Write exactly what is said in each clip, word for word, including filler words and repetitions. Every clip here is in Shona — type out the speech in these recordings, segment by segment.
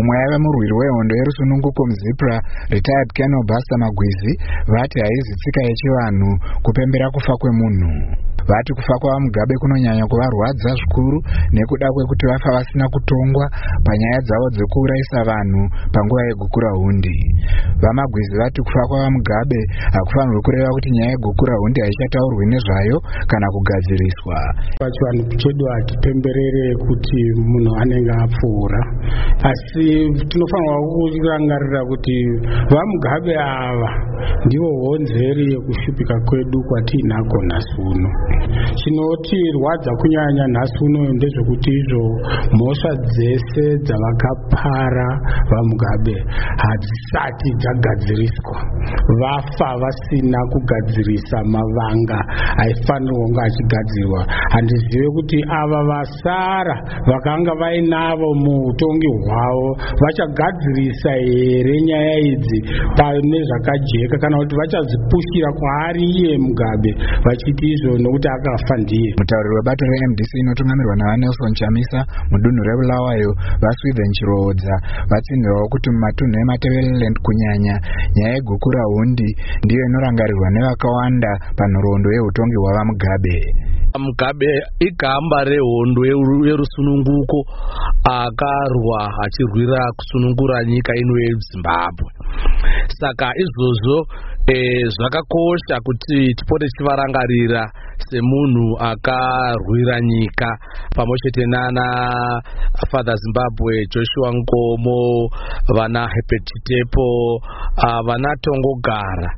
Mumwe aiva murwiri wehondo yerusununguko muZipra, retired Colonel Buster Magwizi, vati haizi tsika yechivanhu kupembera kufa kwemunhu. Vati kufa kwavaMugabe kunonyanya kuvarwadza zvikuru nekuda kwekuti vafa vasina kutongwa panyaya dzavo dzekuurayisa vanhu panguva yegukurahundi. VaMagwizi vati kufa kwavaMugabe hakufanirwi kureva kuti nyaya yegukurahundi haichataurwi nezvayo kana kugadziriswa. Pachivanhu chedu hatipemberere kuti munhu anenge apfuura, asi tinofanirwa kurangarira kuti vaMugabe ava ndivo honzeri yekushupika kwedu kwatiinako nhasi uno. Chinotirwadza kunyanya nhasi uno ndezvekuti izvo mhosva dzese dzavakapara vaMugabe hadzisati dzagadziriswa. Vafa vasina kugadzirisa mavanga aifanirwa kunge achigadzirwa. Handizive kuti ava vasara vakanga vainavo muutongi hwavo vachagadzirisa here nyaya idzi pane zvakajeka, kana kuti vachadzipushira kwaari iye Mugabe vachiti izvo nokuti akafa ndiye. Mutauriri webato re-M D C inotungamirwa naVaNelson Chamisa mudunhu reBulawayo, vaSwithen Chiroodza, vatsinhirawo kuti mumatunhu eMatabeleland kunyanya nyaya yegukurahundi ndiyo inorangarirwa nevakawanda panhoroondo yeutongi hwavaMugabe. Mugabe igamba rehondo yerusununguko akarwa achirwira kusunungura nyika ino yeZimbabwe. Saka izvozvo e, zvakakosha kuti tipote tichivarangarira semunhu akarwira nyika pamwechete nana Father Zimbabwe Joshua Nkomo, vana Herbert Chitepo, uh, vana Tongogara.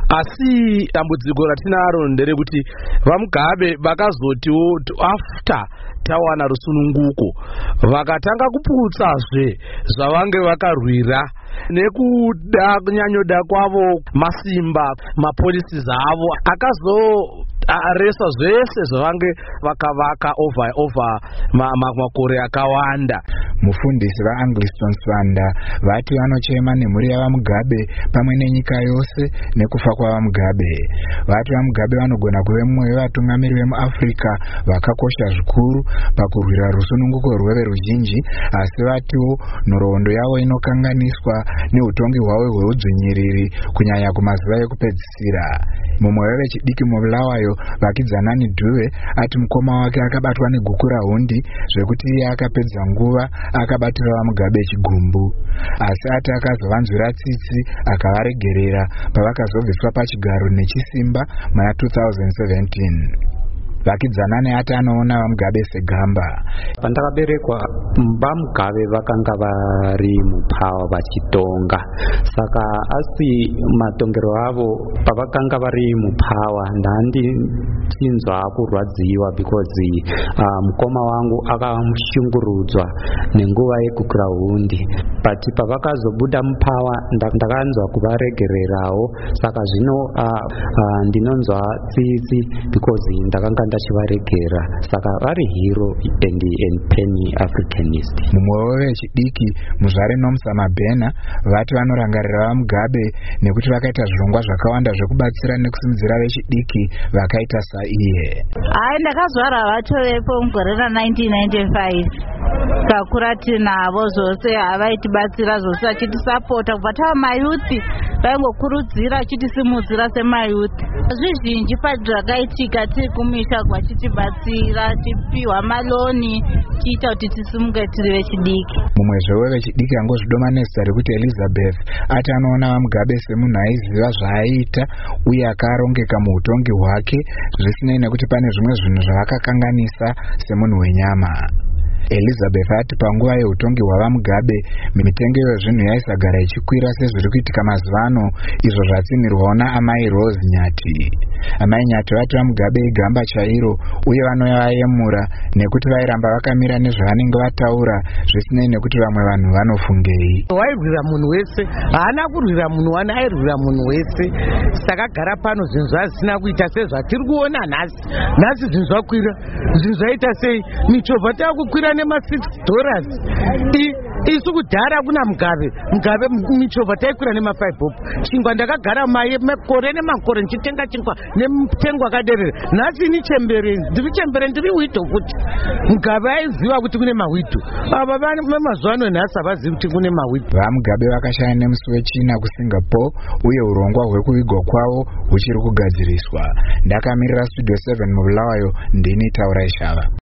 Asi dambudziko ratinaro nderekuti vaMugabe vakazotiwo after tawana rusununguko vakatanga kuputsazve zvavange vakarwira nekuda kunyanyoda kwavo masimba mapolisi avo akazo aresa zvese zvavange vakavaka over over makore akawanda. Mufundisi vaAngliston Swanda vati vanochema nemhuri yavaMugabe pamwe nenyika yose nekufa kwavaMugabe. Vati vaMugabe vanogona kuve mumwe wevatungamiri vemuAfrica vakakosha zvikuru pakurwira rusununguko rweveruzhinji, asi vatiwo nhoroondo yavo inokanganiswa neutongi hwavo hweudzvinyiriri kunyanya kumazuva ekupedzisira. Mumwe wevechidiki muBulawayo, Vakidzanani Dhuve, ati mukoma wake akabatwa negukurahundi zvekuti iye akapedza nguva akabatira vaMugabe chigumbu, asi ati akazovanzwira tsitsi akavaregerera pavakazobviswa pachigaro nechisimba muna two thousand seventeen. Vakidzanani ati anoona vaMugabe segamba. Pandakaberekwa vaMugabe vakanga vari mupawa vachitonga, saka asi matongero avo pavakanga vari mupawa ndandi chinzwa kurwadziwa because uh, mukoma wangu akamushungurudzwa nenguva yegukurahundi, but pavakazobuda mupawa ndakanzwa kuvaregererawo, saka zvino uh, uh, ndinonzwa tsitsi because ndakanga ndachivaregera, saka vari hero and, and penny Africanist. Mumwe wevechidiki muzvare Nomsa Mabhena vati vanorangarira vaMugabe nekuti vakaita zvirongwa zvakawanda zvekubatsira nekusimudzira vechidiki vakaita saiye. Hai, ndakazvara vacho vepo mugore ra-nineteen ninety-five. Takura tinavo zvose, havaitibatsira zvose vachitisapota kubva tava mayuthi, vaingokurudzira achitisimudzira semayuthi. Zvizhinji pazvakaitika tiri kumisha vachitibatsira, tipiwa maloni, tiita kuti tisimuke tiri vechidiki. Mumwezve wevechidiki angozvidomanesa rekuti Elizabeth ati anoona vaMugabe semunhu aiziva zvaaita uye akarongeka muutongi hwake, zvisinei nekuti pane zvimwe zvinhu zvavakakanganisa semunhu wenyama. Elizabeth ati panguva yeutongi hwavaMugabe mitengo yezvinhu yaisagara ichikwira sezviri kuitika mazuva ano, izvo zvatsinirwawo naamai Rose Nyati. Amai Nyati vati vaMugabe igamba chairo uye vanoyayemura nekuti vairamba vakamira nezvavanenge vataura zvisinei nekuti vamwe vanhu vanofungei. Wairwira munhu wese, haana kurwira munhu wani, airwira munhu wese. Saka gara pano zvinhu zvazisina kuita sezvatiri kuona nhasi. Nhasi zvinhu zvakwira, zvinhu zvaita sei? Michovha takukwira nema six dollars. isu kudhara kuna Mugabe Mugabe michovha taikwira nemafive bob chingwa ndakagara makore nemakore ndichitenga chingwa nemutengo akaderera. Nhasi ini chembere ndiri chembere ndiri hwidho futi. Mugabe aiziva kuti kune mahwidho, ava vemazuva ano nhasi havazivi kuti kune mahwidho. VaMugabe vakashaya nemusi wechina kuSingapore uye urongwa hwekuvigwa kwavo huchiri kugadziriswa. Ndakamirira Studio seven mubulawayo, ndini Taurai Shava.